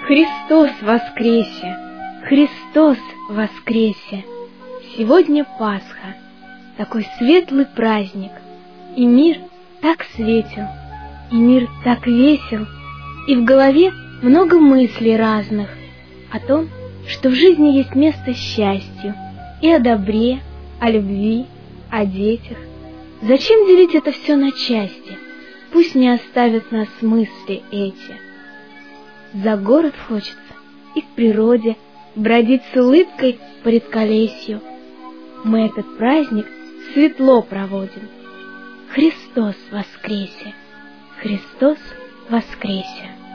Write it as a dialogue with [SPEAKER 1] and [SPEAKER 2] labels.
[SPEAKER 1] Христос воскресе! Христос воскресе! Сегодня Пасха, такой светлый праздник, и мир так светел, и мир так весел, и в голове много мыслей разных о том, что в жизни есть место счастью, и о добре, о любви, о детях. Зачем делить это все на части? Пусть не оставят нас мысли эти. За город хочется и к природе бродить с улыбкой по редколесью. Мы этот праздник светло проводим. Христос воскресе! Христос воскресе!